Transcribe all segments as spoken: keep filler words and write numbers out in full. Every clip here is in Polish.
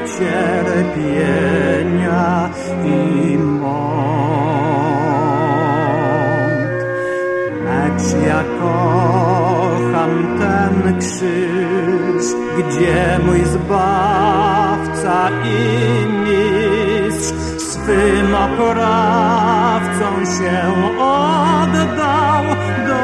cierpienia i mąk. Lecz ja kocham ten krzyż, gdzie mój Zbawca i Mistrz swym oprawcą się oddał do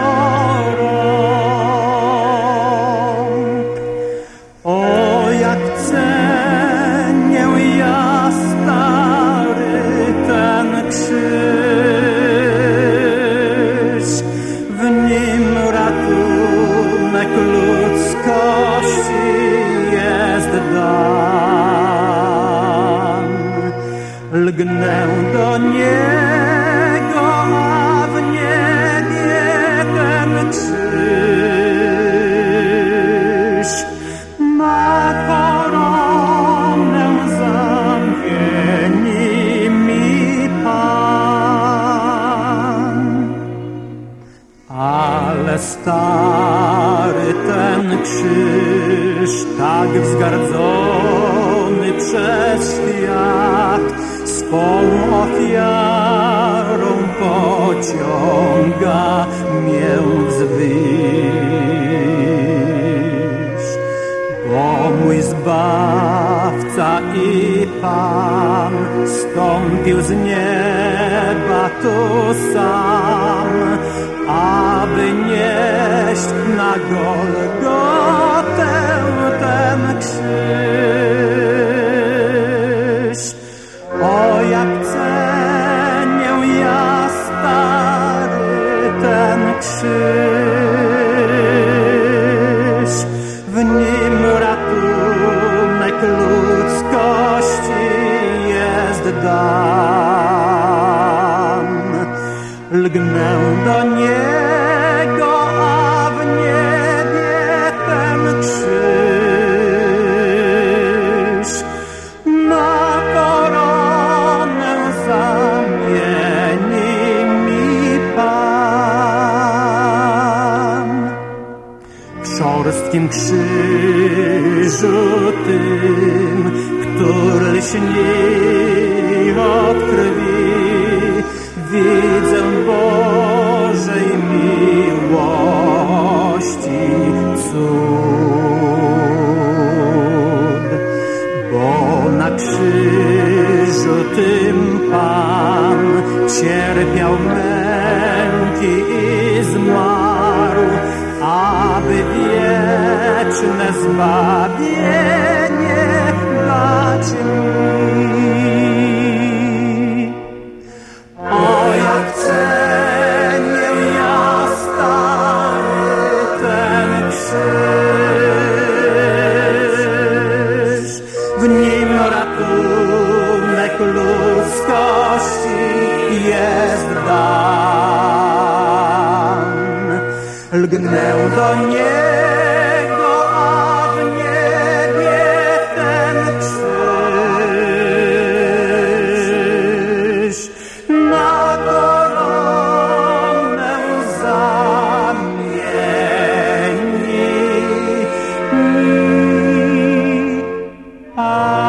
rąk. O, jak cenię ja, stary, ten krzyż, w nim ratunek ludzkości jest dan. Lgnę do niego, a w niebie ten krzyż ma koronę zamieni mi Pan. Ale stary ten krzyż, tak wzgardzony przez świat, swą ofiarą pociąga mię wzwyż. Bo mój Zbawca i Pan stąpił z nieba tu sam, aby nieść na Golgotę ten krzyż. O, jak cenię ja, stary, ten krzyż, w nim ratunek ludzkości jest dan. Lgnę do niego, a w niebie ten krzyż na koronę zamieni mi Pan. W szorstkim krzyżu tym, który lśni od krwi, widzę Bożej miłości cud. Bo na krzyżu tym Pan cierpiał męki i zmarł, aby wieczne zbawienie dać mi. O, jak cenię ja, stary, ten krzyż, w nim ratunek ludzkości jest dan. Lgnę do niego, a w niebie ten krzyż na koronę zamieni mi Pan.